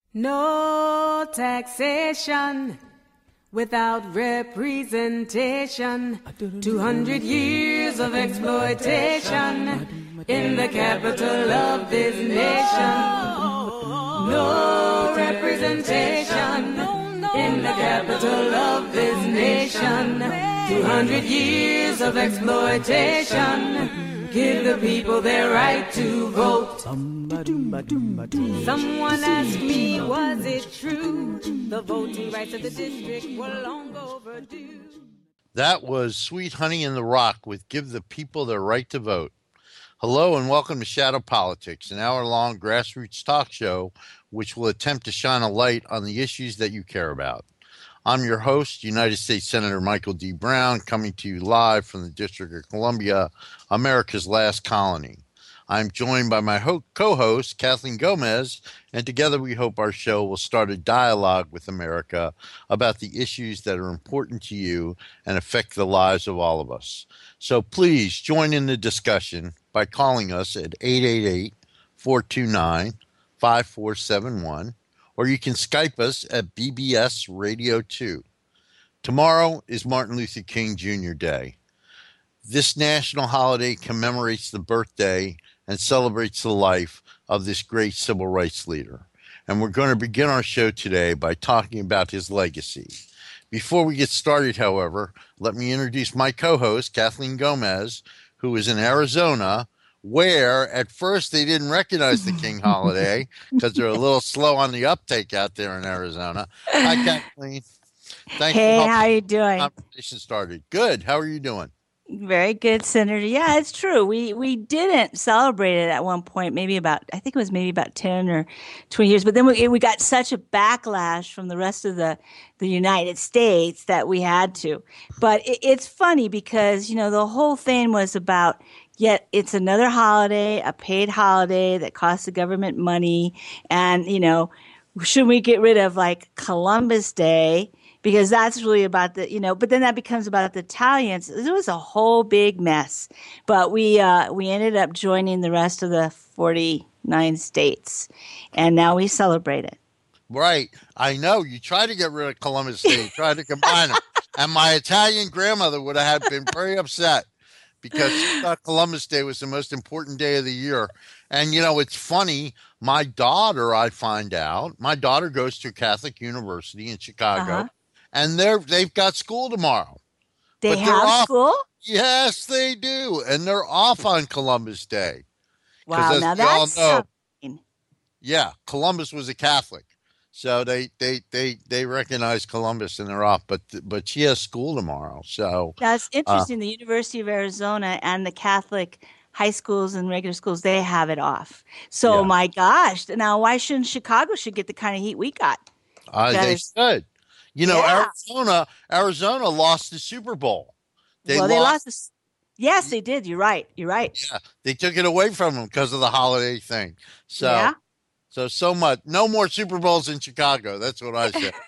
No taxation without representation. 200 years of exploitation in the capital of this nation. No representation in the capital of this nation. 200 years of exploitation. Give the people their right to vote. Someone asked me, was it true? The voting rights of the district were long overdue. That was Sweet Honey in the Rock with Give the People Their Right to Vote. Hello and welcome to Shadow Politics, an hour-long grassroots talk show which will attempt to shine a light on the issues that you care about. I'm your host, United States Senator Michael D. Brown, coming to you live from the District of Columbia, America's last colony. I'm joined by my co-host, Kathleen Gomez, and together we hope our show will start a dialogue with America about the issues that are important to you and affect the lives of all of us. So please join in the discussion by calling us at 888-429-5471. Or you can Skype us at BBS Radio 2. Tomorrow is Martin Luther King Jr. Day. This national holiday commemorates the birthday and celebrates the life of this great civil rights leader. And we're going to begin our show today by talking about his legacy. Before we get started, however, let me introduce my co-host, Kathleen Gomez, who is in Arizona, where at first they didn't recognize the King holiday because they're a little slow on the uptake out there in Arizona. Hi, Kathleen. Thanks for helping how you doing? The conversation started. Good. How are you doing? Very good, Senator. Yeah, it's true. We didn't celebrate it at one point, I think it was maybe about 10 or 20 years. But then we got such a backlash from the rest of the United States that we had to. But it's funny because, the whole thing was about, yet it's another holiday, a paid holiday that costs the government money. And, should we get rid of like Columbus Day? Because that's really about but then that becomes about the Italians. It was a whole big mess. But we ended up joining the rest of the 49 states. And now we celebrate it. Right. I know. You tried to get rid of Columbus Day. You tried to combine them. And my Italian grandmother would have been very upset because she thought Columbus Day was the most important day of the year. And, it's funny. My daughter goes to a Catholic university in Chicago. Uh-huh. And they've got school tomorrow. They have school? Yes, they do. And they're off on Columbus Day. Wow, now that's something. Yeah, Columbus was a Catholic. So they recognize Columbus and they're off. But she has school tomorrow. So that's interesting. The University of Arizona and the Catholic high schools and regular schools, they have it off. So my gosh. Now why shouldn't Chicago get the kind of heat we got? They should. Arizona lost the Super Bowl. They lost. Yes, they did. You're right. Yeah, they took it away from them because of the holiday thing. So much. No more Super Bowls in Chicago. That's what I said.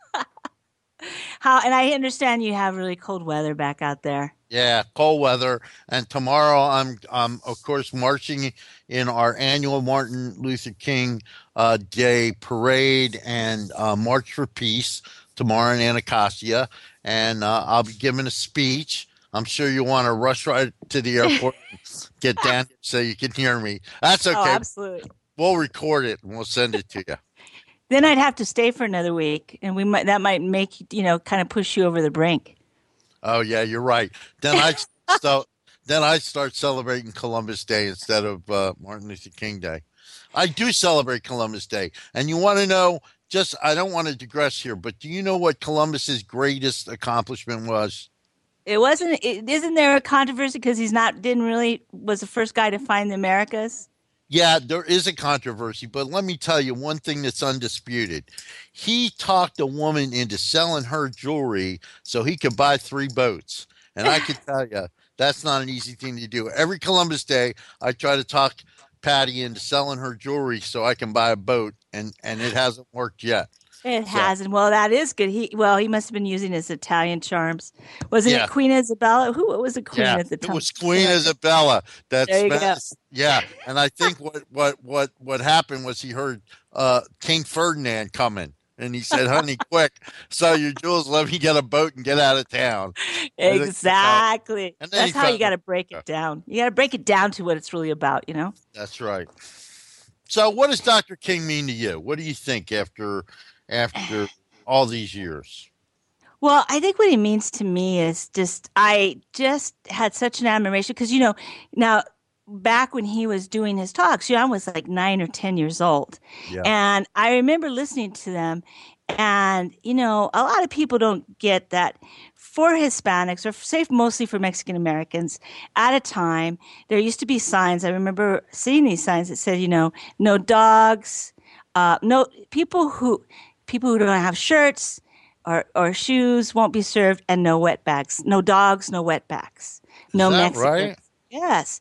And I understand you have really cold weather back out there. Yeah, cold weather. And tomorrow I'm of course marching in our annual Martin Luther King Day parade and March for Peace tomorrow in Anacostia, and I'll be giving a speech. I'm sure you want to rush right to the airport and get down so you can hear me. That's okay. Oh, absolutely. We'll record it and we'll send it to you. Then I'd have to stay for another week, and that might make kind of push you over the brink. Oh yeah, you're right. Then I start celebrating Columbus Day instead of Martin Luther King Day. I do celebrate Columbus Day, and you want to know? I don't want to digress here, but do you know what Columbus's greatest accomplishment was? Isn't there a controversy because was the first guy to find the Americas? Yeah, there is a controversy, but let me tell you one thing that's undisputed. He talked a woman into selling her jewelry so he could buy 3 boats. And I can tell you, that's not an easy thing to do. Every Columbus Day, I try to talk Patty into selling her jewelry so I can buy a boat, and it hasn't worked yet. It So hasn't. Well, that is good. He must have been using his Italian charms. Wasn't it yeah, Queen Isabella? Who was the queen yeah, at the it time? was Queen America. Isabella that There you go. smashed. Yeah, and I think what happened was he heard King Ferdinand coming, and he said, "Honey, quick, sell your jewels, let me get a boat and get out of town." And then he found, Exactly. and then he That's how you found got to break it down. You got to break it down to what it's really about, you know? That's right. So, what does Dr. King mean to you? What do you think after all these years? Well, I think what he means to me is I just had such an admiration because, now back when he was doing his talks, I was like 9 or 10 years old. Yeah. And I remember listening to them. And, a lot of people don't get that for Hispanics, or say mostly for Mexican Americans, at a time, there used to be signs. I remember seeing these signs that said, no dogs, no people who don't have shirts or shoes won't be served, and no wetbacks, no dogs, no wetbacks, Is no that Mexicans. right? Yes,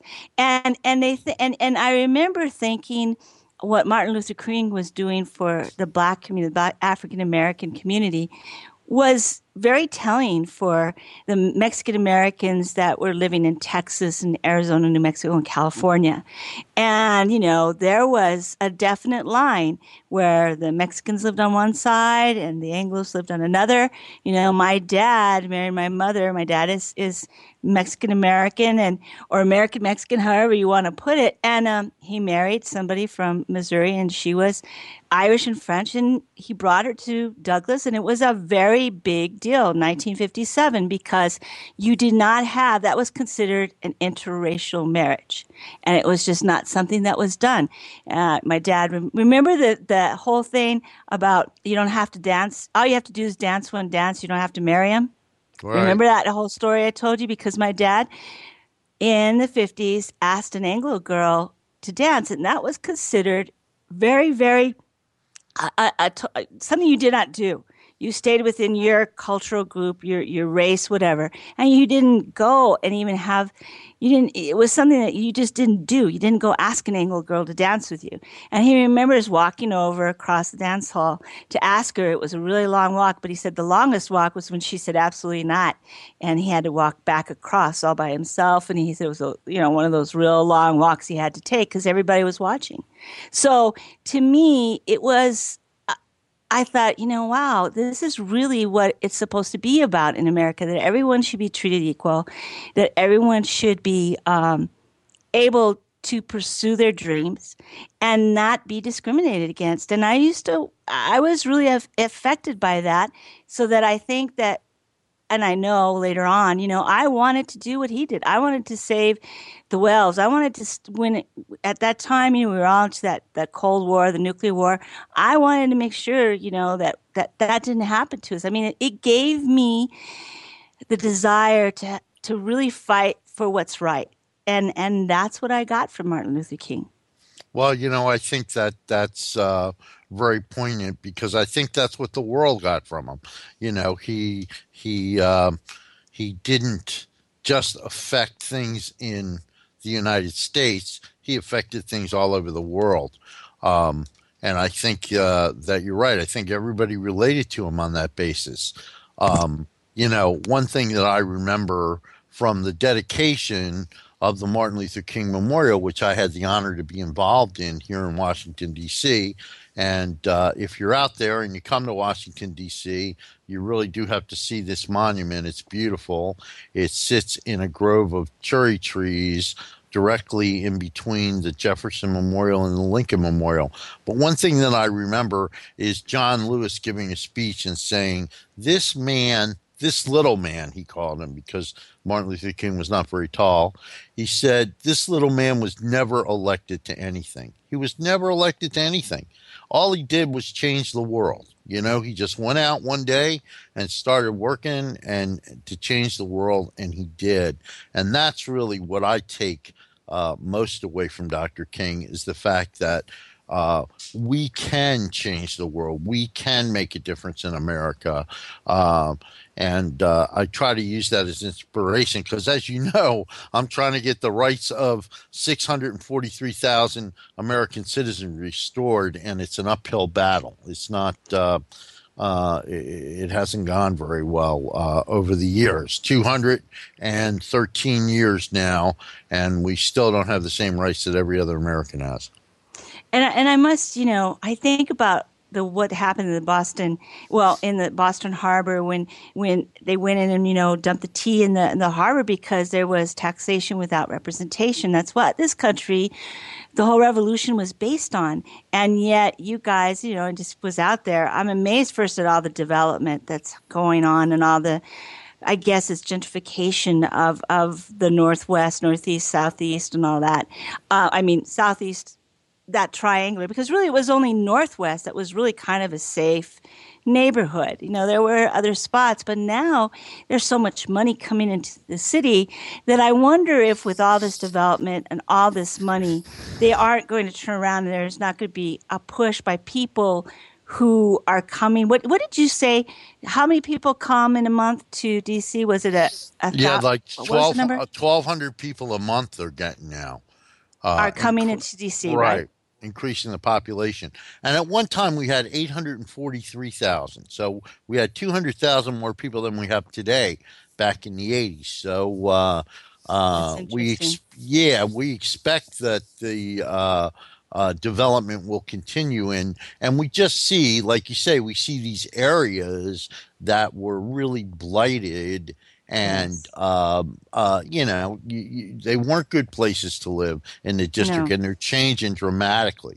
and I remember thinking what Martin Luther King was doing for the Black community, the Black African American community, was very telling for the Mexican Americans that were living in Texas and Arizona, New Mexico, and California. And, there was a definite line where the Mexicans lived on one side and the Anglos lived on another. My dad married my mother. My dad is Mexican American or American Mexican, however you want to put it. And he married somebody from Missouri, and she was Irish and French, and he brought her to Douglas, and it was a very big deal, 1957, because you did not have, that was considered an interracial marriage, and it was just not something that was done. My dad, remember the whole thing about you don't have to dance, all you have to do is dance one dance, you don't have to marry him? Right. Remember that whole story I told you? Because my dad in the 50s asked an Anglo girl to dance, and that was considered very, very something you did not do. You stayed within your cultural group, your race, whatever, and you didn't go and even have. You didn't. It was something that you just didn't do. You didn't go ask an Anglo girl to dance with you. And he remembers walking over across the dance hall to ask her. It was a really long walk, but he said the longest walk was when she said absolutely not, and he had to walk back across all by himself. And he said it was one of those real long walks he had to take because everybody was watching. So to me, it was. I thought, wow, this is really what it's supposed to be about in America, that everyone should be treated equal, that everyone should be able to pursue their dreams and not be discriminated against. And I was really affected by that, so that I think that, and I know later on, I wanted to do what he did. I wanted to save the whales. I wanted to, at that time, we were all into that Cold War, the nuclear war. I wanted to make sure, that didn't happen to us. I mean, it gave me the desire to really fight for what's right. And that's what I got from Martin Luther King. Well, I think that's very poignant because I think that's what the world got from him. He didn't just affect things in the United States; he affected things all over the world. And I think that you're right. I think everybody related to him on that basis. One thing that I remember from the dedication of the Martin Luther King Memorial, which I had the honor to be involved in here in Washington, D.C. And if you're out there and you come to Washington, D.C., you really do have to see this monument. It's beautiful. It sits in a grove of cherry trees directly in between the Jefferson Memorial and the Lincoln Memorial. But one thing that I remember is John Lewis giving a speech and saying, this little man, he called him because Martin Luther King was not very tall. He said, this little man was never elected to anything. He was never elected to anything. All he did was change the world. He just went out one day and started working and to change the world, and he did. And that's really what I take most away from Dr. King is the fact that we can change the world. We can make a difference in America. And I try to use that as inspiration because, as you know, I'm trying to get the rights of 643,000 American citizens restored, and it's an uphill battle. It's not. It hasn't gone very well over the years. 213 years now, and we still don't have the same rights that every other American has. And I must, I think about what happened in the Boston Harbor when they went in and dumped the tea in the harbor because there was taxation without representation. That's what this country, the whole revolution was based on. And yet you guys, just was out there. I'm amazed first at all the development that's going on and all the, I guess it's gentrification of the Northwest, Northeast, Southeast, and all that. Southeast, that triangular, because really it was only Northwest that was really kind of a safe neighborhood. There were other spots, but now there's so much money coming into the city that I wonder if with all this development and all this money, they aren't going to turn around and there's not going to be a push by people who are coming. What did you say? How many people come in a month to DC? Was it like 1,200 people a month they're getting now. Are coming into DC, right? Increasing the population. And at one time we had 843,000. So we had 200,000 more people than we have today back in the 80s. So we expect that the development will continue and we just see, like you say, we see these areas that were really blighted. And, they weren't good places to live in the district, and they're changing dramatically.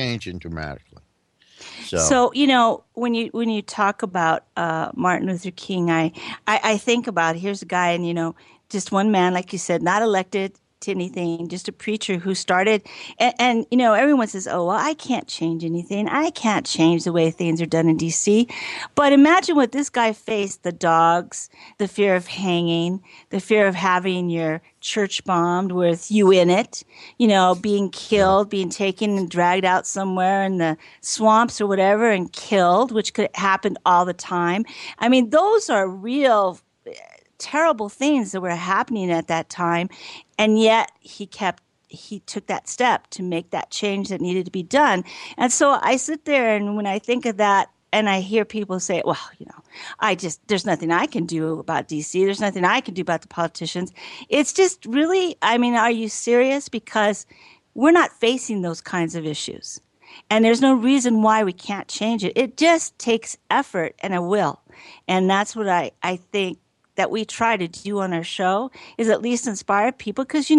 So when you talk about Martin Luther King, I think about, here's a guy, and, just one man, like you said, not elected to anything, just a preacher who started, and everyone says, oh, well, I can't change anything. I can't change the way things are done in D.C. But imagine what this guy faced: the dogs, the fear of hanging, the fear of having your church bombed with you in it, being killed, being taken and dragged out somewhere in the swamps or whatever and killed, which could happen all the time. I mean, those are real terrible things that were happening at that time, and yet he took that step to make that change that needed to be done. And so I sit there, and when I think of that, and I hear people say, well, there's nothing I can do about DC. There's nothing I can do about the politicians. It's just really, are you serious? Because we're not facing those kinds of issues. And there's no reason why we can't change it. It just takes effort and a will. And that's what I think that we try to do on our show, is at least inspire people. Because,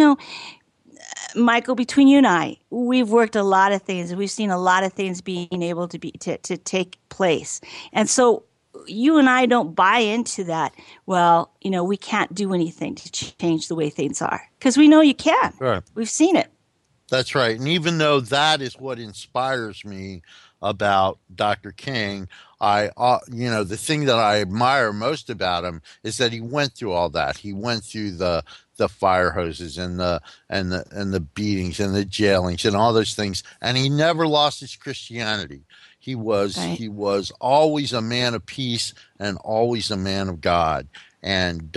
Michael, between you and I, we've worked a lot of things, and we've seen a lot of things being able to take place. And so you and I don't buy into that, well, we can't do anything to change the way things are. Because we know you can. Right. We've seen it. That's right. And even though that is what inspires me about Dr. King, the thing that I admire most about him is that he went through all that. He went through the fire hoses and the beatings and the jailings and all those things, and he never lost his Christianity. He was always a man of peace and always a man of God. And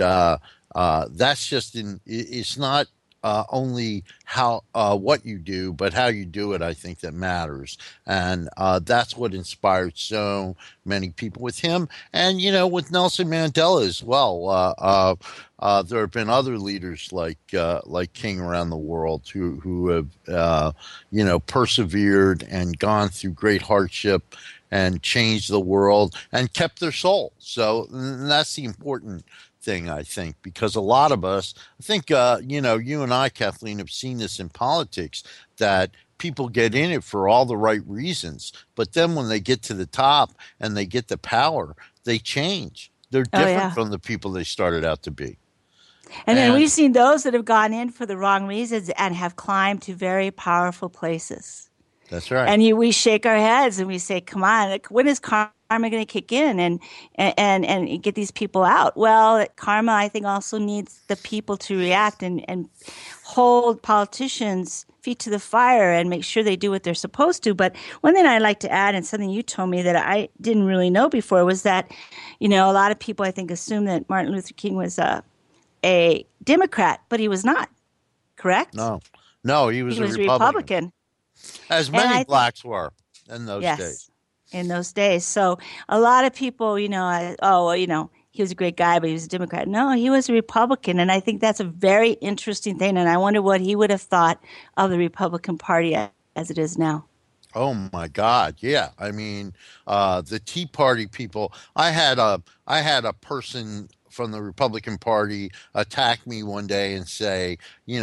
that's just it's not only how what you do, but how you do it, I think, that matters. And that's what inspired so many people with him. And, with Nelson Mandela as well. There have been other leaders like King around the world who have, persevered and gone through great hardship and changed the world and kept their soul. So that's the important thing, I think, because a lot of us, I think, you and I, Kathleen, have seen this in politics, that people get in it for all the right reasons, but then when they get to the top and they get the power, they change. They're different from the people they started out to be. And then we've seen those that have gone in for the wrong reasons and have climbed to very powerful places. That's right. And we shake our heads and we say, "Come on, like, when is karma going to kick in and get these people out?" Well, karma, I think, also needs the people to react and hold politicians' feet to the fire and make sure they do what they're supposed to. But one thing I'd like to add, and something you told me that I didn't really know before, was that, a lot of people, I think, assume that Martin Luther King was a Democrat, but he was not. Correct? No, no, he He was a was a Republican, Republican. as And many I blacks were in those Yes, days. in those days. So a lot of people, oh, well, he was a great guy, but he was a Democrat. No, he was a Republican. And I think that's a very interesting thing. And I wonder what he would have thought of the Republican Party as it is now. Oh my God. Yeah. I mean, the Tea Party people, I had a person from the Republican Party attack me one day and say,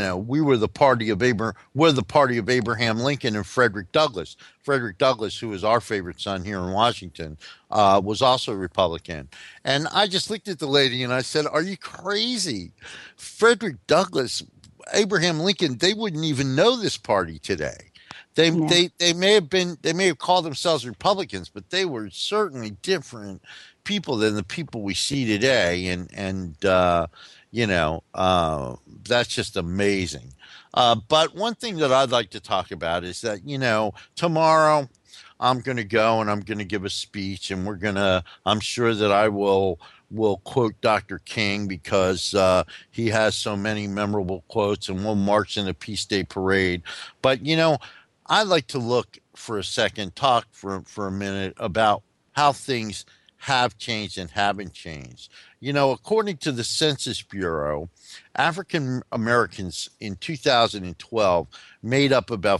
we're the party of Abraham Lincoln and Frederick Douglass. Frederick Douglass, who is our favorite son here in Washington, was also a Republican. And I just looked at the lady and I said, "Are you crazy? Frederick Douglass, Abraham Lincoln, they wouldn't even know this party today. They, Yeah. they may have called themselves Republicans, but they were certainly different people than the people we see today, and that's just amazing. But one thing that I'd like to talk about is that tomorrow I'm going to go and I'm going to give a speech, and I'm sure that I will quote Dr. King because he has so many memorable quotes, and we'll march in the Peace Day parade. But I'd like to look for a second, talk for a minute about how things have changed and haven't changed. According to the Census Bureau, African Americans in 2012 made up about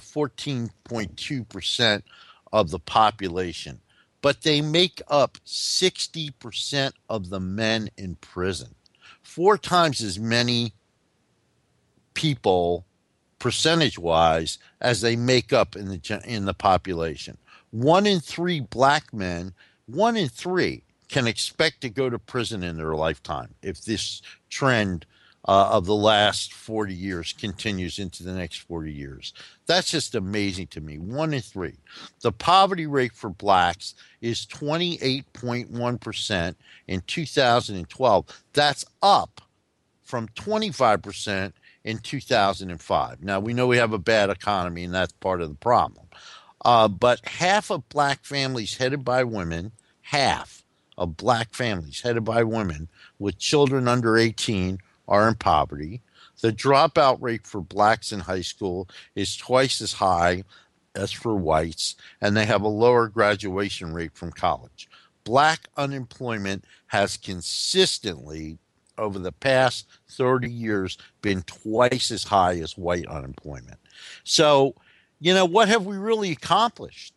14.2% of the population, but they make up 60% of the men in prison. Four times as many people percentage wise as they make up in the population. 1 in 3 black men, 1 in 3 can expect to go to prison in their lifetime if this trend of the last 40 years continues into the next 40 years. That's just amazing to me. 1 in 3. The poverty rate for blacks is 28.1% in 2012. That's up from 25% in 2005. Now, we know we have a bad economy, and that's part of the problem. But half of black families headed by women, half of black families headed by women with children under 18 are in poverty. The dropout rate for blacks in high school is twice as high as for whites, and they have a lower graduation rate from college. Black unemployment has consistently over the past 30 years been twice as high as white unemployment. So, what have we really accomplished?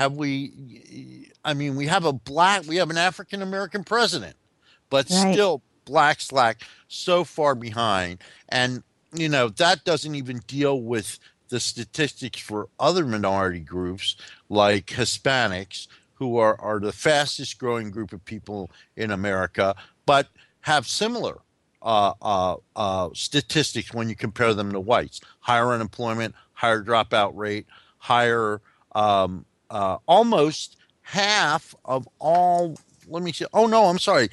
We have an African American president, but Right. still blacks lag so far behind. And, that doesn't even deal with the statistics for other minority groups like Hispanics, who are the fastest growing group of people in America, but have similar statistics when you compare them to whites. Higher unemployment, higher dropout rate, higher, almost half of all, let me see, oh no, I'm sorry,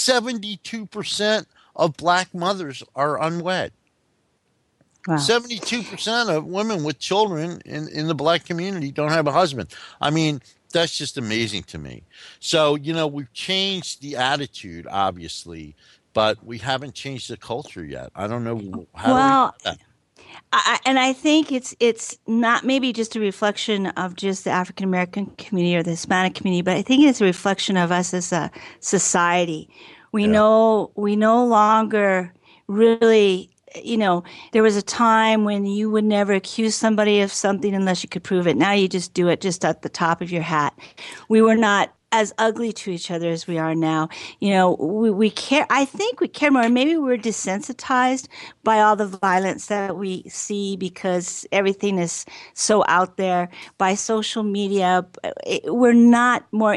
72% of black mothers are unwed. Wow. 72% of women with children in the black community don't have a husband. I mean, that's just amazing to me. So, we've changed the attitude, obviously, but we haven't changed the culture yet. I don't know how Well, do we do that? and I think it's not maybe just a reflection of just the African American community or the Hispanic community, but I think it's a reflection of us as a society. Yeah. We no longer really, there was a time when you would never accuse somebody of something unless you could prove it. Now you just do it just at the top of your hat. We were not as ugly to each other as we are now. We care. I think we care more. Maybe we're desensitized by all the violence that we see because everything is so out there by social media. We're not more interested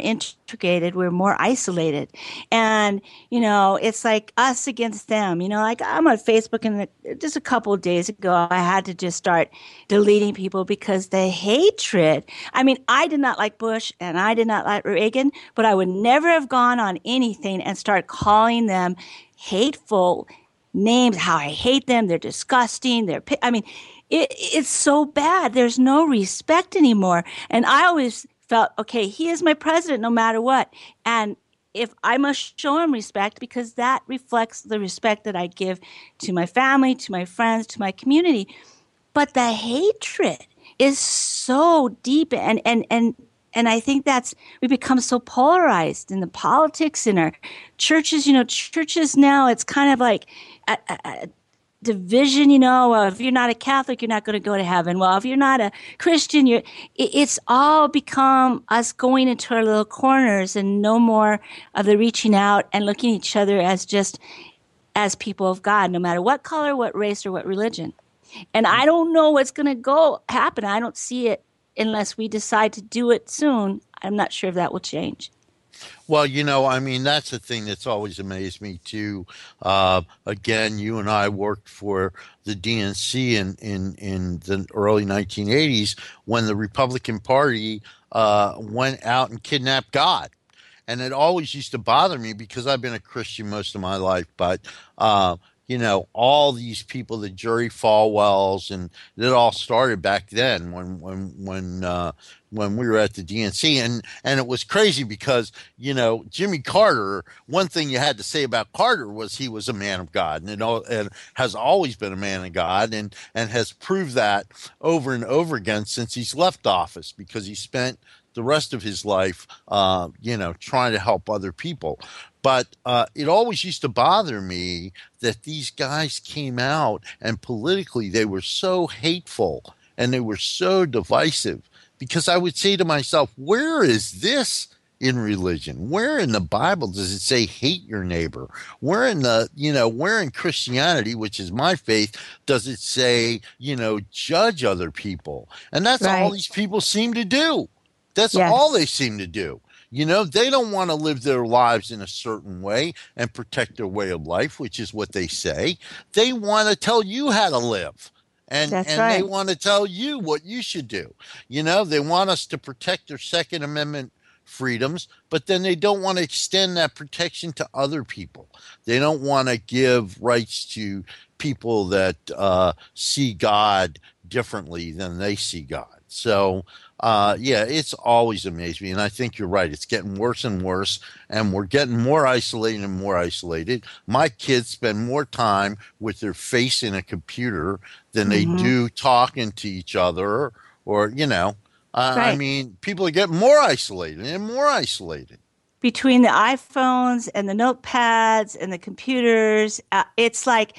segregated, we're more isolated. And, it's like us against them. Like I'm on Facebook, and just a couple of days ago, I had to just start deleting people because the hatred. I mean, I did not like Bush and I did not like Reagan, but I would never have gone on anything and start calling them hateful names, how I hate them. They're disgusting. It's so bad. There's no respect anymore. And I always felt, okay, he is my president no matter what. And if I must show him respect, because that reflects the respect that I give to my family, to my friends, to my community. But the hatred is so deep, and I think we become so polarized in the politics in our churches. Churches now, it's kind of like a division, if you're not a Catholic, you're not going to go to heaven. Well, if you're not a Christian, it's all become us going into our little corners, and no more of the reaching out and looking at each other as people of God, no matter what color, what race, or what religion. And I don't know what's going to happen. I don't see it unless we decide to do it soon. I'm not sure if that will change. Well, that's the thing that's always amazed me too. Again, you and I worked for the DNC in the early 1980s when the Republican Party went out and kidnapped God. And it always used to bother me because I've been a Christian most of my life, but all these people, the Jerry Falwells, and it all started back then when we were at the DNC, and it was crazy because Jimmy Carter. One thing you had to say about Carter was he was a man of God, and has always been a man of God, and has proved that over and over again since he's left office, because he spent the rest of his life, trying to help other people. But it always used to bother me that these guys came out and politically they were so hateful and they were so divisive, because I would say to myself, where is this in religion? Where in the Bible does it say hate your neighbor? Where in Christianity, which is my faith, does it say, judge other people? And that's right. All these people seem to do. That's Yes. all they seem to do. They don't want to live their lives in a certain way and protect their way of life, which is what they say. They want to tell you how to live. And right. They want to tell you what you should do. They want us to protect their Second Amendment freedoms, but then they don't want to extend that protection to other people. They don't want to give rights to people that see God differently than they see God. So, it's always amazed me. And I think you're right. It's getting worse and worse, and we're getting more isolated and more isolated. My kids spend more time with their face in a computer than they do talking to each other, or, Right. I mean, people are getting more isolated and more isolated. Between the iPhones and the notepads and the computers, it's like,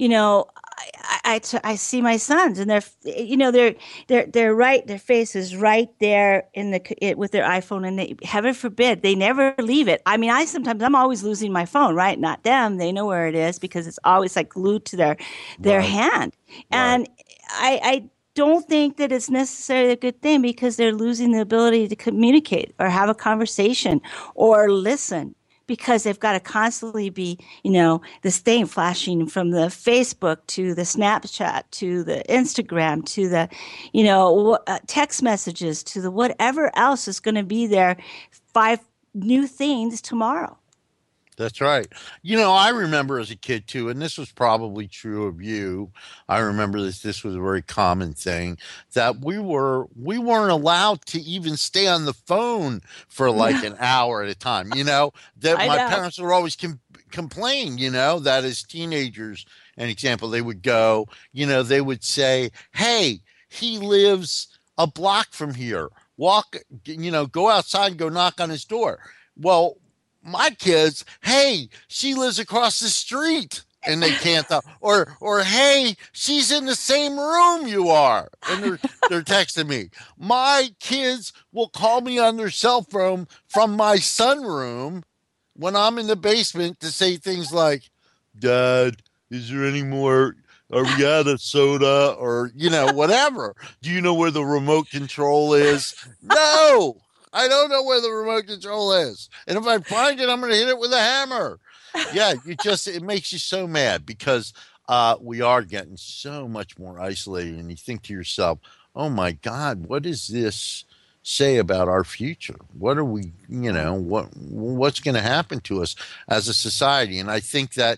I see my sons, and they're right. Their face is right there with their iPhone, and heaven forbid, they never leave it. I mean, I'm always losing my phone, right? Not them. They know where it is because it's always like glued to their Right. hand. Right. And I don't think that it's necessarily a good thing, because they're losing the ability to communicate or have a conversation or listen, because they've got to constantly be, this thing flashing from the Facebook to the Snapchat to the Instagram to the, text messages to the whatever else is going to be there, 5 new things tomorrow. That's right. I remember as a kid too, and this was probably true of you. I remember this was a very common thing, that we weren't allowed to even stay on the phone for like an hour at a time. That my parents would always complain. That as teenagers, an example, they would go. They would say, "Hey, he lives a block from here. Walk. Go outside and go knock on his door." Well, my kids, hey, she lives across the street, and they can't tell. Or hey, she's in the same room you are, and they're texting me. My kids will call me on their cell phone from my sunroom when I'm in the basement to say things like, "Dad, is there any more? Are we out of soda?" Or whatever. "Do you know where the remote control is?" No. I don't know where the remote control is. And if I find it, I'm going to hit it with a hammer. Yeah, it makes you so mad because we are getting so much more isolated. And you think to yourself, oh my God, what does this say about our future? What are we, what's going to happen to us as a society? And I think that,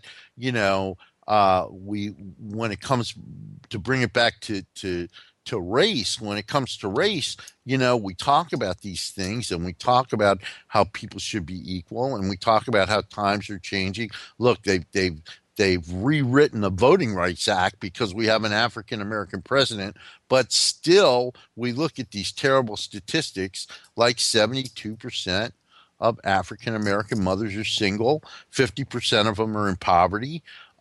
when it comes to bring it back to race, when it comes to race, we talk about these things and we talk about how people should be equal and we talk about how times are changing. Look, they've rewritten the Voting Rights Act because we have an African American president, but still we look at these terrible statistics like 72% of African American mothers are single, 50% of them are in poverty.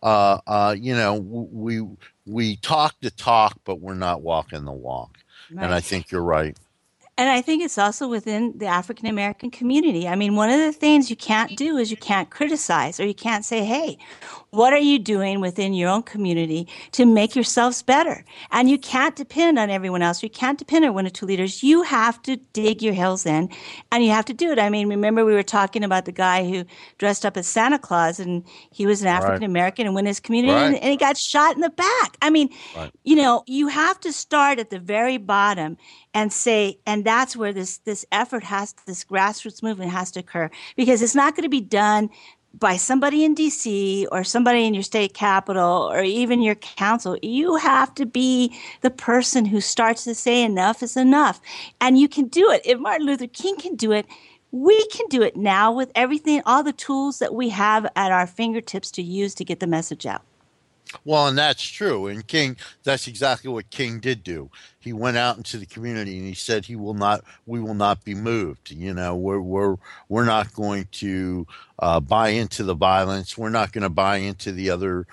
We talk the talk, but we're not walking the walk. Right. And I think you're right. And I think it's also within the African American community. I mean, one of the things you can't do is you can't criticize or you can't say, hey, what are you doing within your own community to make yourselves better? And you can't depend on everyone else. You can't depend on one or two leaders. You have to dig your heels in and you have to do it. I mean, remember we were talking about the guy who dressed up as Santa Claus and he was an African American and went in his community and he got shot in the back. I mean, you have to start at the very bottom and say, and that's where this effort this grassroots movement has to occur, because it's not going to be done by somebody in DC or somebody in your state capital or even your council. You have to be the person who starts to say enough is enough. And you can do it. If Martin Luther King can do it, we can do it now with everything, all the tools that we have at our fingertips to use to get the message out. Well, and that's true. And King, that's exactly what King did do. He went out into the community and he said we will not be moved. We're not going to buy into the violence. We're not going to buy into the other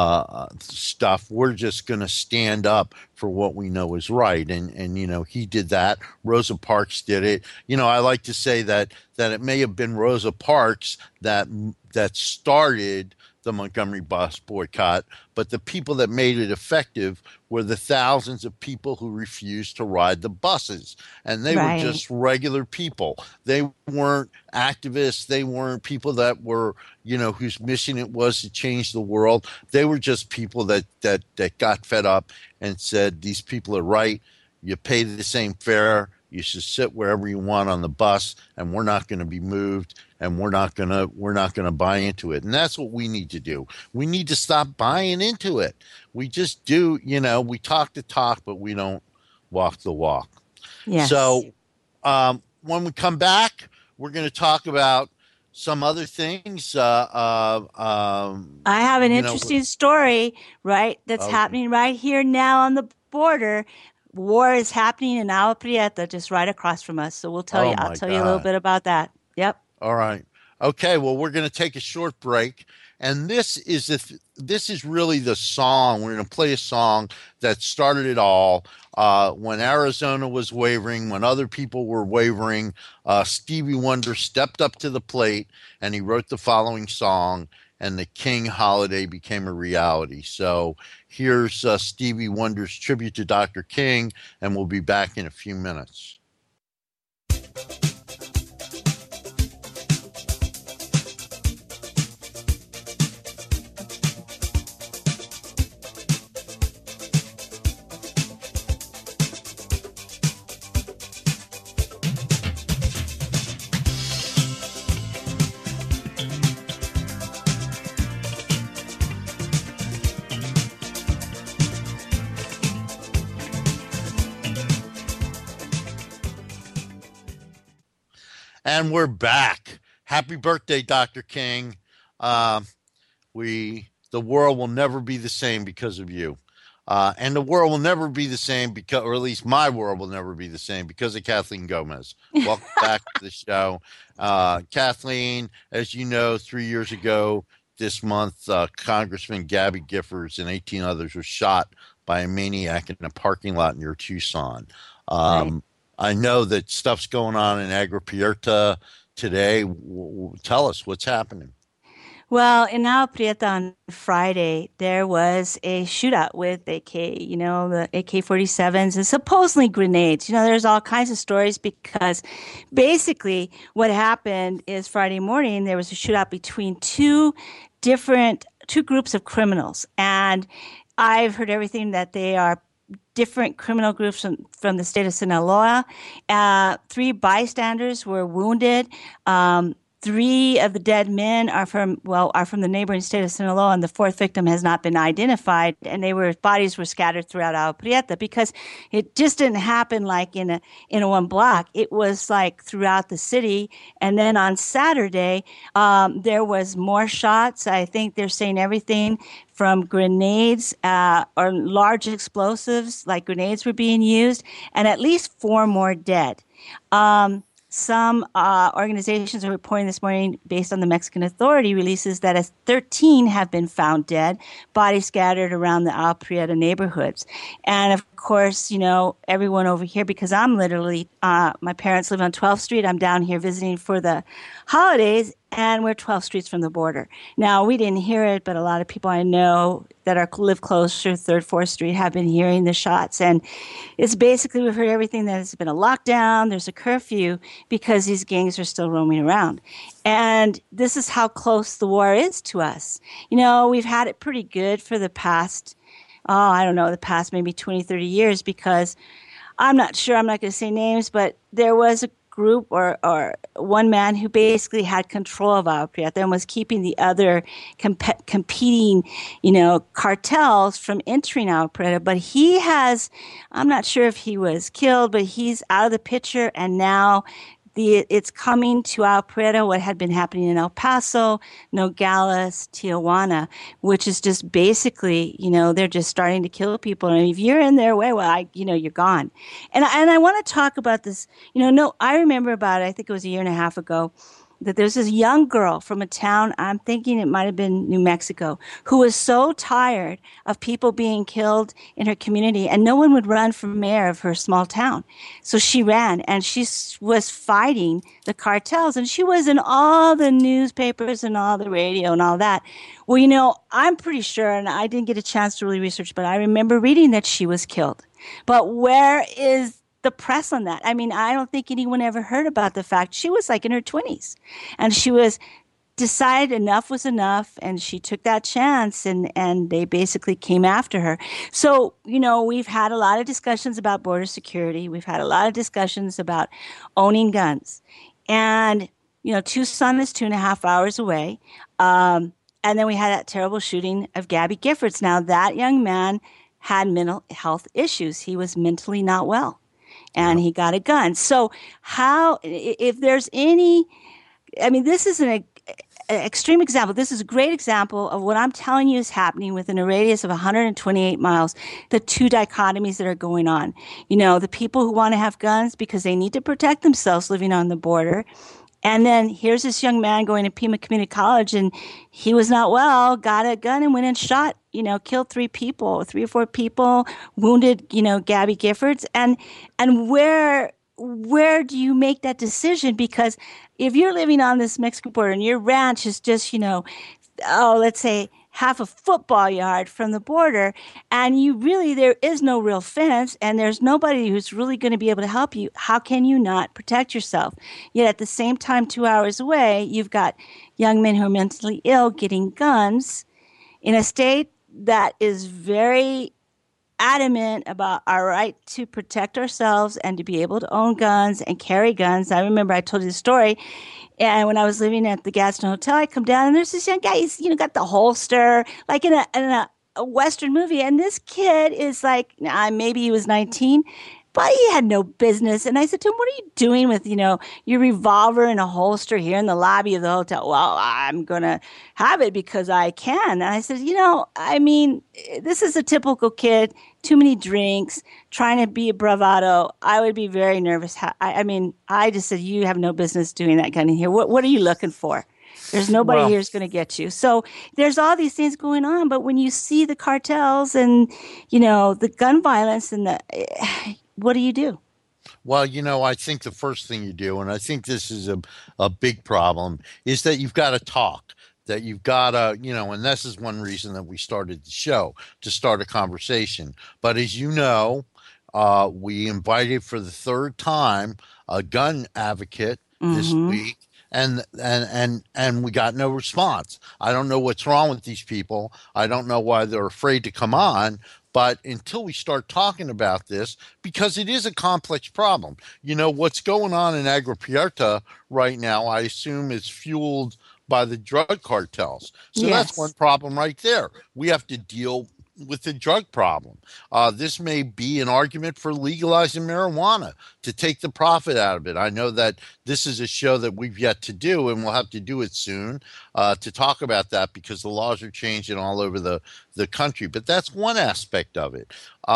stuff. We're just going to stand up for what we know is right. And he did that. Rosa Parks did it. I like to say that it may have been Rosa Parks that started the Montgomery bus boycott, but the people that made it effective were the thousands of people who refused to ride the buses. And they were just regular people. They weren't activists. They weren't people that were, whose mission it was to change the world. They were just people that got fed up and said, these people are right. You pay the same fare. You should sit wherever you want on the bus, and we're not going to be moved, and we're not going to buy into it. And that's what we need to do. We need to stop buying into it. We just do, we talk the talk, but we don't walk the walk. Yes. So when we come back, we're going to talk about some other things. I have an interesting story, right? That's happening right here now on the border. War is happening in Agua Prieta, just right across from us. So I'll tell you a little bit about that. Yep. All right. Okay. Well, we're going to take a short break, and this is really the song. We're going to play a song that started it all. When Arizona was wavering, when other people were wavering, Stevie Wonder stepped up to the plate and he wrote the following song, and the King holiday became a reality. So here's Stevie Wonder's tribute to Dr. King, and we'll be back in a few minutes. And we're back. Happy birthday, Dr. King. The world will never be the same because of you. And the world will never be the same because, or at least my world will never be the same because of Kathleen Gomez. Welcome back to the show. Kathleen, as you know, 3 years ago this month, Congressman Gabby Giffords and 18 others were shot by a maniac in a parking lot near Tucson. Right. I know that stuff's going on in Agua Prieta today. Tell us what's happening. Well, in Agua Prieta on Friday, there was a shootout with the AK-47s and supposedly grenades. There's all kinds of stories because basically what happened is Friday morning there was a shootout between two groups of criminals, and I've heard everything that they are different criminal groups from the state of Sinaloa. Three bystanders were wounded. Three of the dead men are from the neighboring state of Sinaloa, and the fourth victim has not been identified. And bodies were scattered throughout Agua Prieta because it just didn't happen like in a one block. It was like throughout the city. And then on Saturday, there was more shots. I think they're saying everything from grenades or large explosives, like grenades were being used, and at least four more dead. Some organizations are reporting this morning, based on the Mexican Authority releases, that 13 have been found dead, bodies scattered around the Agua Prieta neighborhoods. And of course, everyone over here, because I'm literally, my parents live on 12th Street. I'm down here visiting for the holidays, and we're 12 streets from the border. Now, we didn't hear it, but a lot of people I know that live closer, 3rd, 4th Street, have been hearing the shots. And it's basically, we've heard everything, that there's been a lockdown, there's a curfew, because these gangs are still roaming around. And this is how close the war is to us. We've had it pretty good for the past, the past maybe 20, 30 years, because I'm not sure, I'm not going to say names, but there was a group or one man who basically had control of Agua Prieta and was keeping the other competing, cartels from entering Agua Prieta. But I'm not sure if he was killed, but he's out of the picture, and now it's coming to Agua Prieta, what had been happening in El Paso, Nogales, Tijuana, which is just basically, they're just starting to kill people. And if you're in their way, you're gone. And I want to talk about this. I remember I think it was a year and a half ago, that there's this young girl from a town, I'm thinking it might have been New Mexico, who was so tired of people being killed in her community, and no one would run for mayor of her small town. So she ran, and she was fighting the cartels, and she was in all the newspapers and all the radio and all that. Well, I'm pretty sure, and I didn't get a chance to really research, but I remember reading that she was killed. But where is the press on that? I mean, I don't think anyone ever heard about the fact she was like in her 20s, and she was decided enough was enough, and she took that chance, and they basically came after her. So, we've had a lot of discussions about border security. We've had a lot of discussions about owning guns. And, Tucson is 2.5 hours away. And then we had that terrible shooting of Gabby Giffords. Now, that young man had mental health issues. He was mentally not well. And he got a gun. So if there's this is an extreme example. This is a great example of what I'm telling you is happening within a radius of 128 miles, the two dichotomies that are going on. The people who want to have guns because they need to protect themselves living on the border. And then here's this young man going to Pima Community College, and he was not well, got a gun and went and shot, killed 3 or 4 people, wounded, Gabby Giffords. And where do you make that decision? Because if you're living on this Mexican border and your ranch is just, let's say half a football yard from the border, and there is no real fence, and there's nobody who's really going to be able to help you, how can you not protect yourself? Yet at the same time, 2 hours away, you've got young men who are mentally ill getting guns in a state that is very adamant about our right to protect ourselves and to be able to own guns and carry guns. I remember I told you the story, and when I was living at the Gadsden Hotel, I come down and there's this young guy. He's got the holster like in a Western movie, and this kid is like maybe he was 19. But he had no business. And I said to him, what are you doing with, your revolver in a holster here in the lobby of the hotel? Well, I'm going to have it because I can. And I said, this is a typical kid, too many drinks, trying to be a bravado. I would be very nervous. I just said, you have no business doing that kind of here. What are you looking for? There's nobody here who's going to get you. So there's all these things going on. But when you see the cartels and, the gun violence and what do you do? Well, I think the first thing you do, and I think this is a big problem, is that you've got to talk. that you've got to, and this is one reason that we started the show, to start a conversation. But as you know, we invited for the third time a gun advocate this Mm-hmm. week, and we got no response. I don't know what's wrong with these people. I don't know why they're afraid to come on. But until we start talking about this, because it is a complex problem, what's going on in Agua Prieta right now, I assume is fueled by the drug cartels. So that's one Yes. problem right there. We have to deal with the drug problem. This may be an argument for legalizing marijuana to take the profit out of it. I know that this is a show that we've yet to do, and we'll have to do it soon to talk about that, because the laws are changing all over the country. But that's one aspect of it.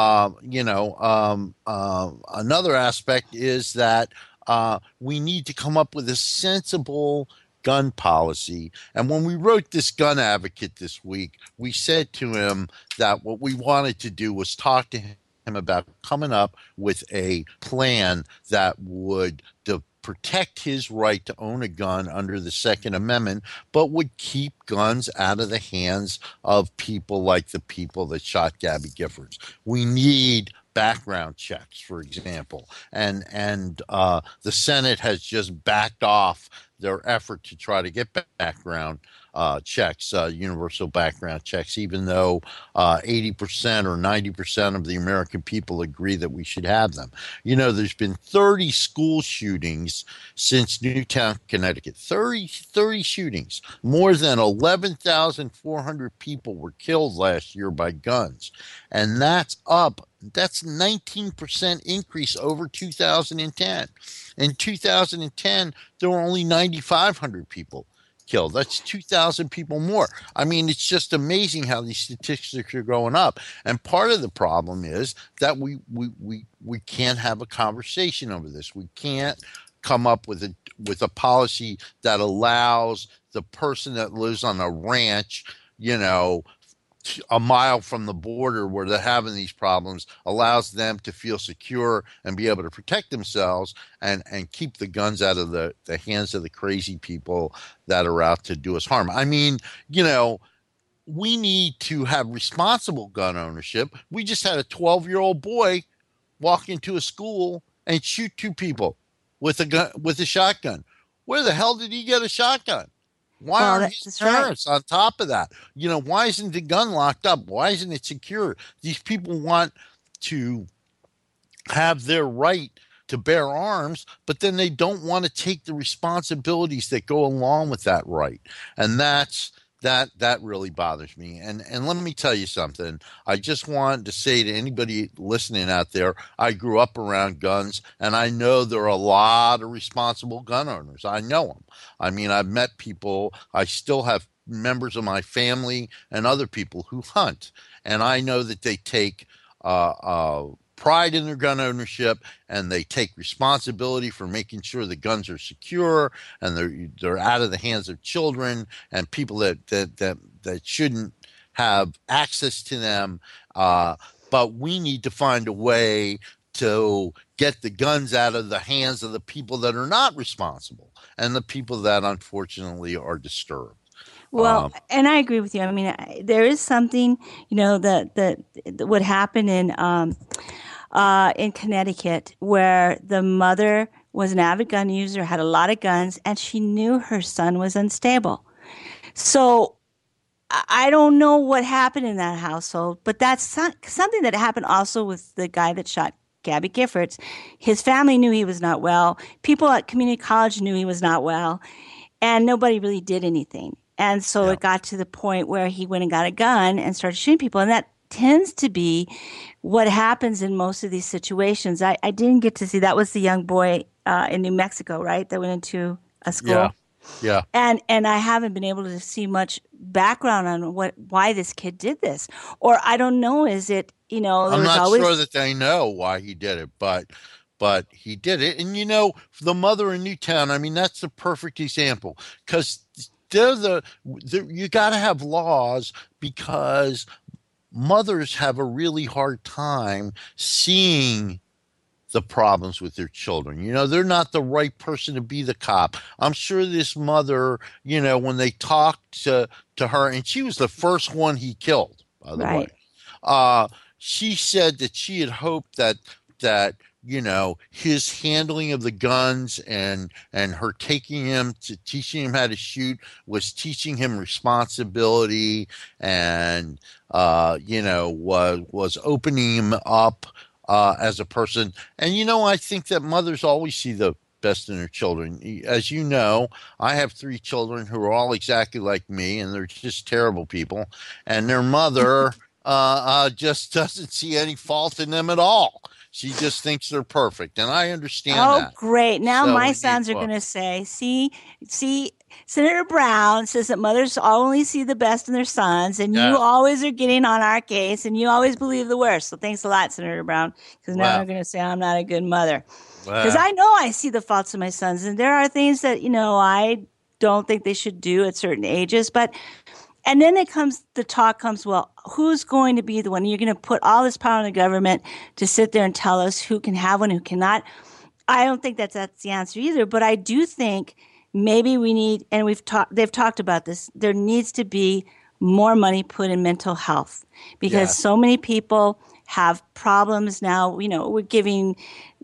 Another aspect is that we need to come up with a sensible gun policy. And when we wrote this gun advocate this week, we said to him that what we wanted to do was talk to him about coming up with a plan that would protect his right to own a gun under the Second Amendment, but would keep guns out of the hands of people like the people that shot Gabby Giffords. We need background checks, for example, and the Senate has just backed off their effort to try to get background checks, universal background checks, even though 80% or 90% of the American people agree that we should have them. There's been 30 school shootings since Newtown, Connecticut. 30 shootings. More than 11,400 people were killed last year by guns. And that's 19% increase over 2010. In 2010, there were only 9,500 people killed. That's 2,000 people more. I mean, it's just amazing how these statistics are going up. And part of the problem is that we can't have a conversation over this. We can't come up with a policy that allows the person that lives on a ranch, a mile from the border where they're having these problems, allows them to feel secure and be able to protect themselves and keep the guns out of the hands of the crazy people that are out to do us harm. I mean, we need to have responsible gun ownership. We just had a 12-year-old boy walk into a school and shoot two people with a shotgun. Where the hell did he get a shotgun? Why aren't his parents on top of that? Why isn't the gun locked up? Why isn't it secure? These people want to have their right to bear arms, but then they don't want to take the responsibilities that go along with that right. And that really bothers me. And let me tell you something. I just want to say to anybody listening out there, I grew up around guns, and I know there are a lot of responsible gun owners. I know them. I mean, I've met people. I still have members of my family and other people who hunt, and I know that they take pride in their gun ownership, and they take responsibility for making sure the guns are secure and they're out of the hands of children and people that shouldn't have access to them. But we need to find a way to get the guns out of the hands of the people that are not responsible and the people that unfortunately are disturbed. Well, and I agree with you. I mean, there is something, that what happened in Connecticut, where the mother was an avid gun user, had a lot of guns, and she knew her son was unstable. So I don't know what happened in that household, but that's something that happened also with the guy that shot Gabby Giffords. His family knew he was not well. People at community college knew he was not well, and nobody really did anything. And so it got to the point where he went and got a gun and started shooting people. And that tends to be what happens in most of these situations. I didn't get to see, that was the young boy in New Mexico, right? That went into a school. Yeah. And I haven't been able to see much background on why this kid did this. Or I don't know, is it, I'm not sure that they know why he did it, but he did it. And the mother in Newtown, I mean, that's the perfect example, because you got to have laws, because mothers have a really hard time seeing the problems with their children. They're not the right person to be the cop. I'm sure this mother, when they talked to her, and she was the first one he killed, by the way. Right. She said that she had hoped that his handling of the guns and her taking him to teaching him how to shoot was teaching him responsibility and was opening him up as a person. And I think that mothers always see the best in their children. As you know, I have 3 children who are all exactly like me, and they're just terrible people. And their mother just doesn't see any fault in them at all. She just thinks they're perfect, and I understand that. Oh, great. Now So my we sons need are to- going to say, see, Senator Brown says that mothers only see the best in their sons, and you Yeah. always are getting on our case, and you always believe the worst. So thanks a lot, Senator Brown, because now Well. they're going to say I'm not a good mother. Because Well, I know I see the faults of my sons, and there are things that, I don't think they should do at certain ages. And then the talk comes, well, who's going to be the one? You're going to put all this power in the government to sit there and tell us who can have one, who cannot. I don't think that's the answer either. But I do think maybe we need, and they've talked about this, there needs to be more money put in mental health because Yes. so many people have problems now. We're giving,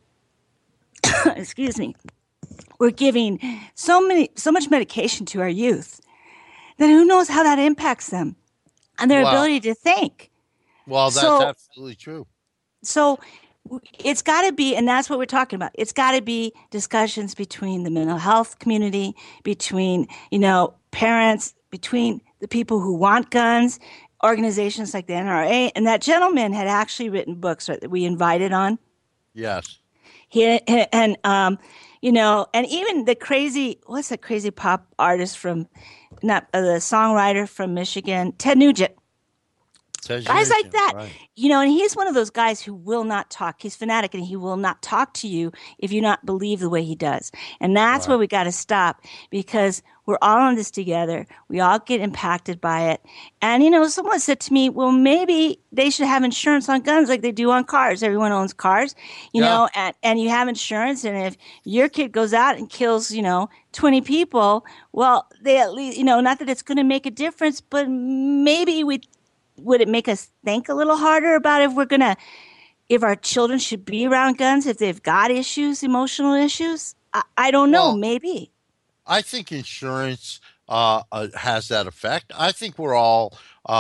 excuse me, we're giving so much medication to our youth. Then who knows how that impacts them and their Well, ability to think. that's So, absolutely true. so it's got to be, and that's what we're talking about. It's got to be discussions between the mental health community, between, parents, between the people who want guns, organizations like the NRA. And that gentleman had actually written books that we invited on. Yes. And and even what's that crazy pop artist from, not the songwriter from Michigan, Ted Nugent. Guys like that, Right. and he's one of those guys who will not talk. He's fanatic, and he will not talk to you if you not believe the way he does. And that's where we got to stop, because we're all in this together. We all get impacted by it. And someone said to me, "Well, maybe they should have insurance on guns like they do on cars. Everyone owns cars, Yeah. and you have insurance. And if your kid goes out and kills, 20 people, well, they at least, not that it's going to make a difference, but maybe would it make us think a little harder about if our children should be around guns, if they've got issues, emotional issues? I don't know. Well, Maybe. I think insurance has that effect. I think we're all,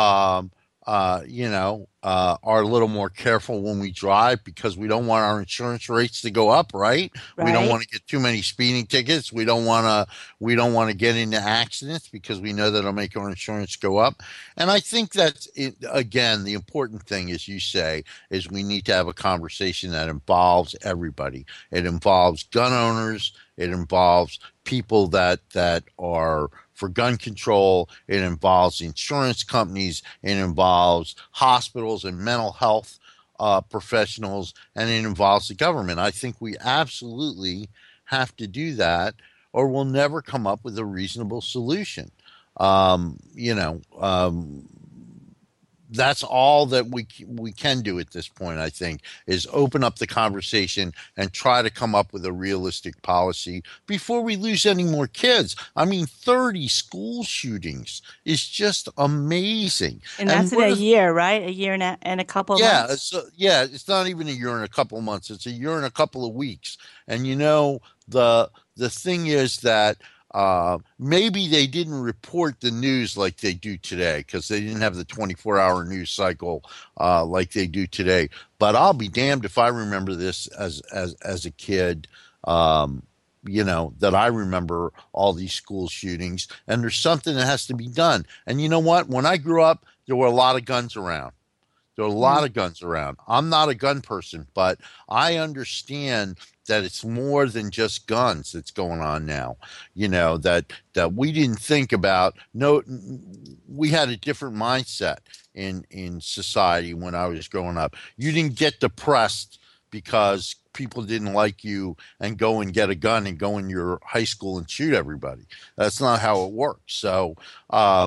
are a little more careful when we drive because we don't want our insurance rates to go up, right? We don't Right. want to get too many speeding tickets. We don't want to get into accidents because we know that'll make our insurance go up. And I think that's it, again, the important thing, as you say, is we need to have a conversation that involves everybody. It involves gun owners. It involves people that are for gun control. It involves insurance companies. It involves hospitals and mental health professionals, and it involves the government. I think we absolutely have to do that, or we'll never come up with a reasonable solution. Um, you know, um, that's all that we can do at this point. I think is open up the conversation and try to come up with a realistic policy before we lose any more kids. I mean, 30 school shootings is just amazing. And that's in what a if- year, right? A year and a couple of yeah, months. it's not even a year and a couple of months. It's a year and a couple of weeks. And the thing is that maybe they didn't report the news like they do today because they didn't have the 24-hour news cycle like they do today. But I'll be damned if I remember this as a kid. That I remember all these school shootings, and there's something that has to be done. And you know what? When I grew up, there were a lot of guns around. There are a lot of guns around. I'm not a gun person, but I understand that it's more than just guns that's going on now. That we didn't think about. No, we had a different mindset in society when I was growing up. You didn't get depressed because people didn't like you and go and get a gun and go in your high school and shoot everybody. That's not how it works. So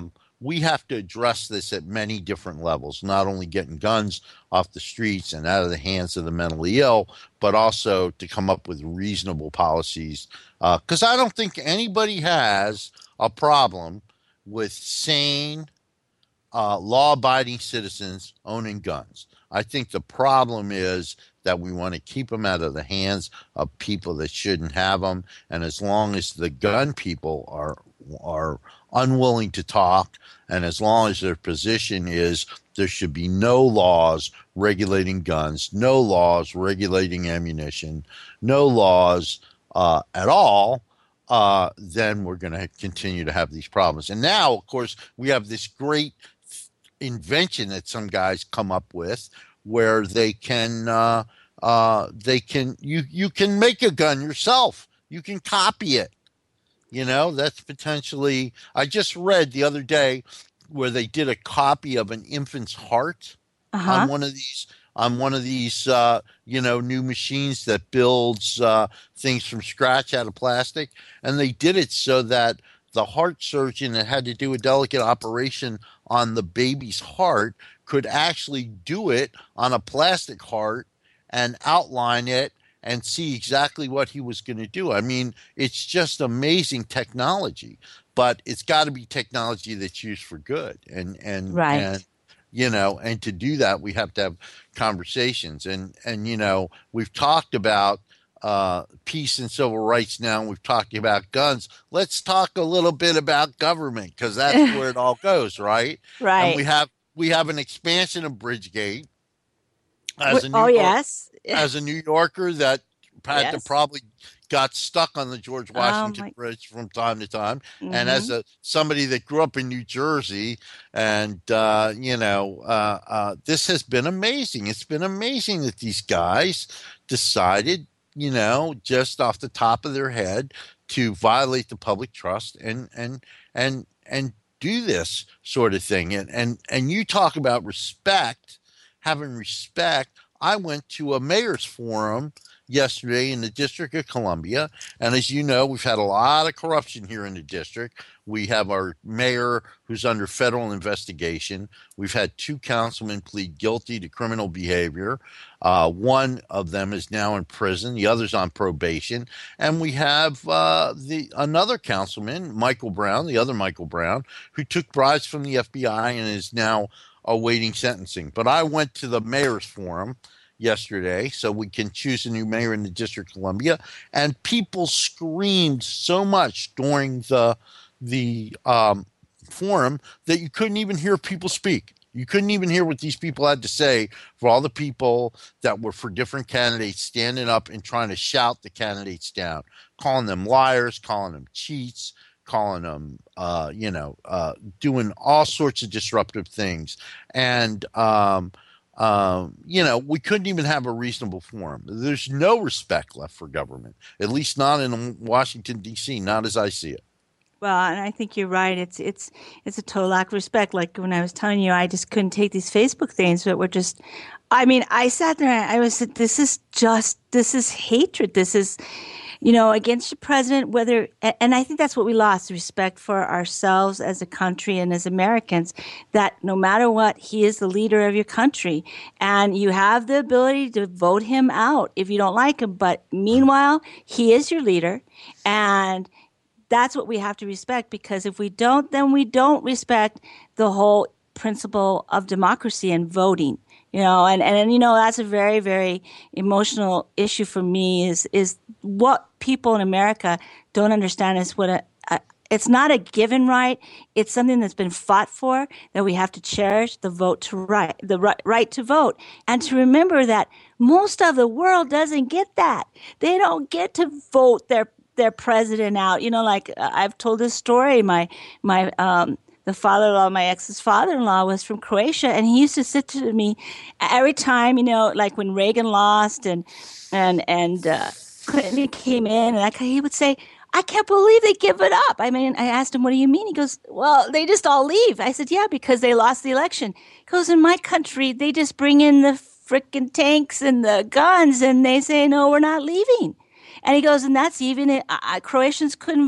we have to address this at many different levels, not only getting guns off the streets and out of the hands of the mentally ill, but also to come up with reasonable policies. Because I don't think anybody has a problem with sane, law-abiding citizens owning guns. I think the problem is that we want to keep them out of the hands of people that shouldn't have them, and as long as the gun people are unwilling to talk, and as long as their position is there should be no laws regulating guns, no laws regulating ammunition, no laws at all, then we're going to continue to have these problems. And now, of course, we have this great invention that some guys come up with where they can you can make a gun yourself. You can copy it. You know, that's potentially, I just read the other day where they did a copy of an infant's heart on one of these new machines that builds things from scratch out of plastic. And they did it so that the heart surgeon that had to do a delicate operation on the baby's heart could actually do it on a plastic heart and outline it and see exactly what he was going to do. I mean, it's just amazing technology, but it's got to be technology that's used for good. And to do that, we have to have conversations. And we've talked about peace and civil rights now, and we've talked about guns. Let's talk a little bit about government, because that's where it all goes, right? Right. And we have an expansion of Bridgegate. As a New Yorker that had to probably got stuck on the George Washington Bridge from time to time, and as somebody that grew up in New Jersey, and this has been amazing. It's been amazing that these guys decided, just off the top of their head, to violate the public trust and do this sort of thing. And you talk about respect. Having respect, I went to a mayor's forum yesterday in the District of Columbia, and as you know, we've had a lot of corruption here in the district. We have our mayor who's under federal investigation. We've had 2 councilmen plead guilty to criminal behavior. One of them is now in prison. The other's on probation. And we have another councilman, Michael Brown, the other Michael Brown, who took bribes from the FBI and is now awaiting sentencing. But I went to the mayor's forum yesterday so we can choose a new mayor in the District of Columbia, and people screamed so much during the forum that you couldn't even hear people speak. You couldn't even hear what these people had to say, for all the people that were for different candidates standing up and trying to shout the candidates down, calling them liars, calling them cheats, calling them, doing all sorts of disruptive things. And, we couldn't even have a reasonable forum. There's no respect left for government, at least not in Washington, D.C., not as I see it. Well, and I think you're right. It's a total lack of respect. Like when I was telling you, I just couldn't take these Facebook things that were just, I sat there and I was, this is hatred. This is, against the president, and I think that's what we lost, respect for ourselves as a country and as Americans, that no matter what, he is the leader of your country, and you have the ability to vote him out if you don't like him. But meanwhile, he is your leader, and that's what we have to respect, because if we don't, then we don't respect the whole principle of democracy and voting. And that's a very, very emotional issue for me is what people in America don't understand is what it's not a given right. It's something that's been fought for, that we have to cherish, the right to vote, and to remember that most of the world doesn't get that. They don't get to vote their president out. Like I've told this story, the father-in-law, my ex's father-in-law, was from Croatia, and he used to sit to me every time, like when Reagan lost and Clinton came in, and he would say, "I can't believe they give it up." I asked him, "What do you mean?" He goes, "Well, they just all leave." I said, "Yeah, because they lost the election." He goes, "In my country, they just bring in the frickin' tanks and the guns, and they say, no, we're not leaving." And he goes, and that's even it. Croatians couldn't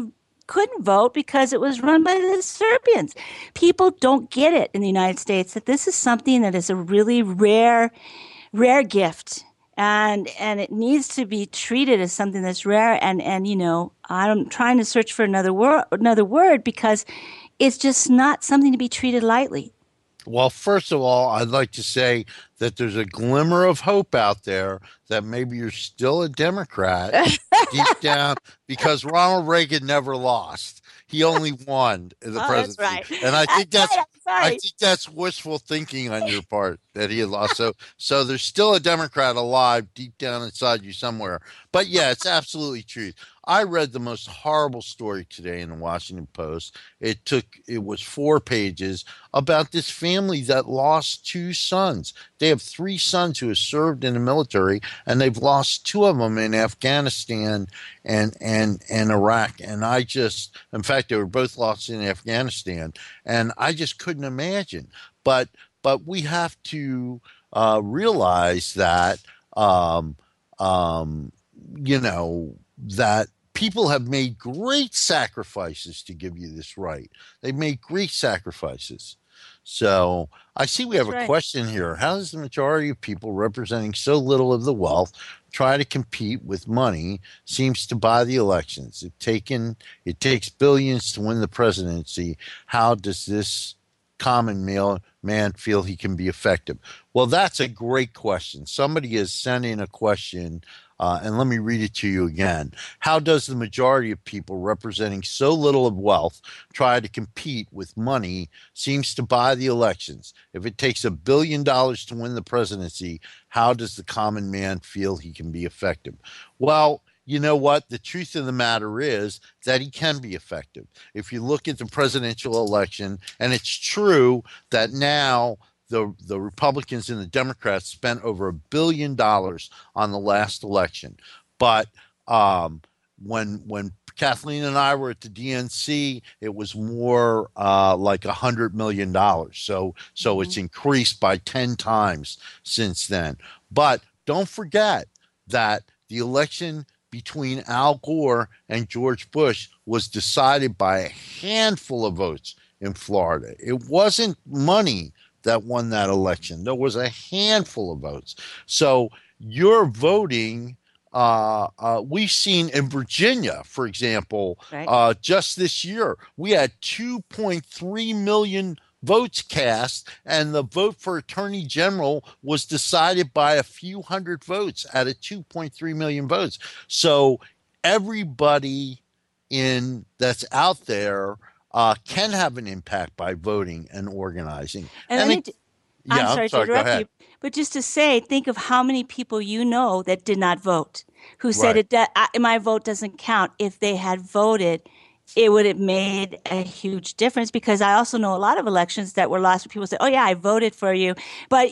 couldn't vote because it was run by the Serbians. People don't get it in the United States that this is something that is a really rare gift, and it needs to be treated as something that's rare. And I'm trying to search for another word because it's just not something to be treated lightly. Well, first of all, I'd like to say that there's a glimmer of hope out there that maybe you're still a Democrat deep down, because Ronald Reagan never lost. He only won the presidency. That's right. And I think Right, I think that's wishful thinking on your part that he had lost. So there's still a Democrat alive deep down inside you somewhere. But yeah, it's absolutely true. I read the most horrible story today in the Washington Post. It was 4 pages about this family that lost 2 sons. They have 3 sons who have served in the military, and they've lost 2 of them in Afghanistan and Iraq. And in fact, they were both lost in Afghanistan, and I just couldn't imagine. But we have to realize that that people have made great sacrifices to give you this right. They've made great sacrifices. So I see we have a question here. How does the majority of people representing so little of the wealth try to compete with money seems to buy the elections? It takes billions to win the presidency. How does this common man feel he can be effective? Well, that's a great question. Somebody is sending a question, and let me read it to you again. How does the majority of people representing so little of wealth try to compete with money seems to buy the elections? If it takes $1 billion to win the presidency, how does the common man feel he can be effective? Well, you know what? The truth of the matter is that he can be effective. If you look at the presidential election, and it's true that now the Republicans and the Democrats spent over $1 billion on the last election. But when Kathleen and I were at the DNC, it was more like $100 million. So it's increased by 10 times since then. But don't forget that the election between Al Gore and George Bush was decided by a handful of votes in Florida. It wasn't money that won that election. There was a handful of votes. So you're voting. We've seen in Virginia, for example, just this year, we had 2.3 million votes cast, and the vote for attorney general was decided by a few hundred votes out of 2.3 million votes. So everybody that's out there can have an impact by voting and organizing. I'm sorry to interrupt you, but just to say, think of how many people you know that did not vote, who said my vote doesn't count. If they had voted, it would have made a huge difference, because I also know a lot of elections that were lost where people say, oh yeah, I voted for you, but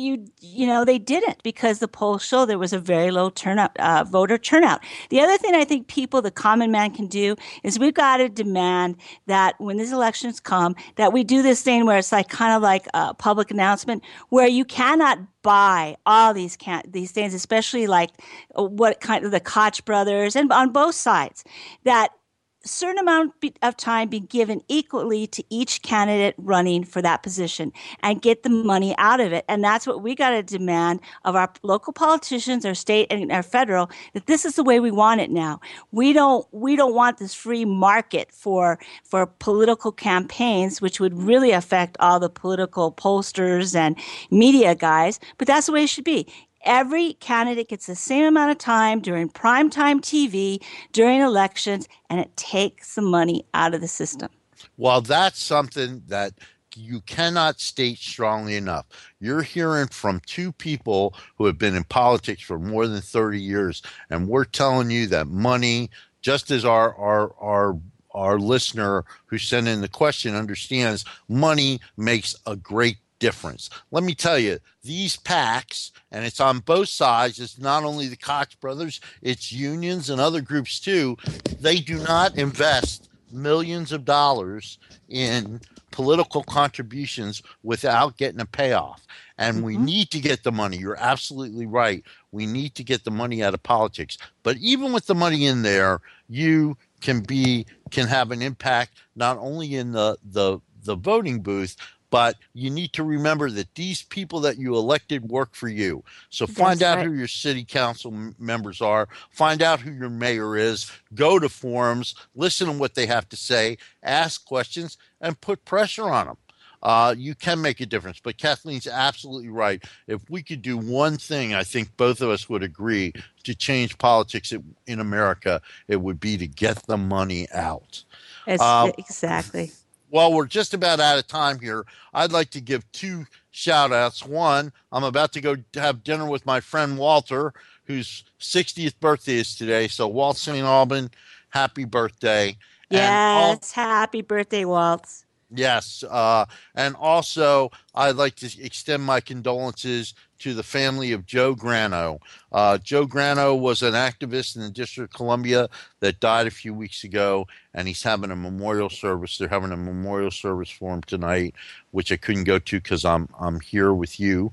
they didn't, because the polls show there was a very low voter turnout. The other thing I think the common man can do is we've got to demand that when these elections come, that we do this thing where it's like kind of like a public announcement where you cannot buy all these things, especially like what kind of the Koch brothers, and on both sides, that certain amount of time be given equally to each candidate running for that position and get the money out of it. And that's what we got to demand of our local politicians, our state and our federal, that this is the way we want it now. We don't want this free market for political campaigns, which would really affect all the political pollsters and media guys, but that's the way it should be. Every candidate gets the same amount of time during primetime TV, during elections, and it takes the money out of the system. Well, that's something that you cannot state strongly enough. You're hearing from 2 people who have been in politics for more than 30 years, and we're telling you that money, just as our listener who sent in the question understands, money makes a great difference. Let me tell you, these PACs, and it's on both sides, it's not only the Koch brothers, it's unions and other groups too, they do not invest millions of dollars in political contributions without getting a payoff. And we need to get the money. You're absolutely right. We need to get the money out of politics. But even with the money in there, you can have an impact not only in the voting booth, but you need to remember that these people that you elected work for you. So find out who your city council members are, find out who your mayor is, go to forums, listen to what they have to say, ask questions, and put pressure on them. You can make a difference. But Kathleen's absolutely right. If we could do one thing, I think both of us would agree to change politics in America, it would be to get the money out. Exactly. Well, we're just about out of time here. I'd like to give two shout outs. One, I'm about to go have dinner with my friend Walter, whose 60th birthday is today. So Walt St. Alban, happy birthday. Yes, happy birthday, Walt. Yes. And also, I'd like to extend my condolences to the family of Joe Grano. Joe Grano was an activist in the District of Columbia that died a few weeks ago, and he's having a memorial service. They're having a memorial service for him tonight, which I couldn't go to because I'm here with you.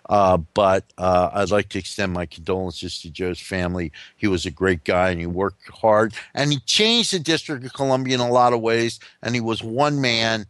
But I'd like to extend my condolences to Joe's family. He was a great guy, and he worked hard, and he changed the District of Columbia in a lot of ways, and he was one man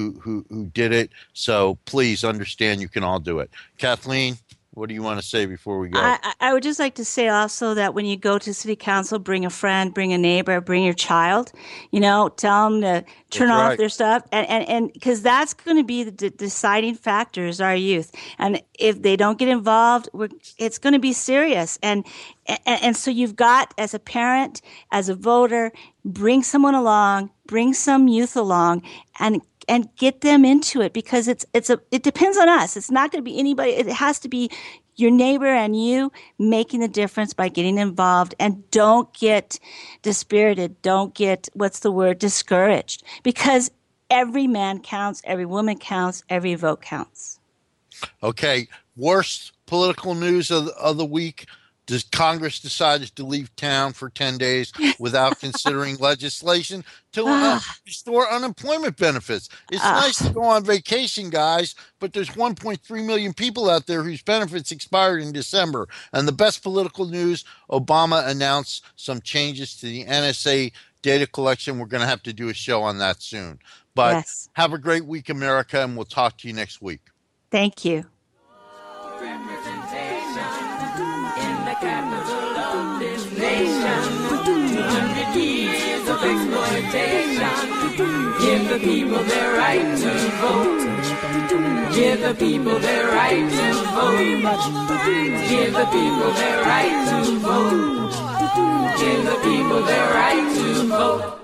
who did it. So please understand you can all do it. Kathleen, what do you want to say before we go? I would just like to say also that when you go to city council, bring a friend, bring a neighbor, bring your child, tell them to turn off their stuff. And because that's going to be the deciding factor is our youth. And if they don't get involved, it's going to be serious. And so you've got, as a parent, as a voter, bring someone along, bring some youth along, and get them into it, because it depends on us. It's not going to be anybody. It has to be your neighbor and you making the difference by getting involved. And don't get dispirited. Don't get, discouraged, because every man counts, every woman counts, every vote counts. Okay. Worst political news of the week. Does Congress decided to leave town for 10 days without considering legislation to restore unemployment benefits? It's nice to go on vacation, guys, but there's 1.3 million people out there whose benefits expired in December. And the best political news, Obama announced some changes to the NSA data collection. We're going to have to do a show on that soon. But have a great week, America, and we'll talk to you next week. Thank you. Capital of this nation, 200 years of exploitation. Give the people their right to vote. Give the people their right to vote. Give the people their right to vote. Give the people their right to vote.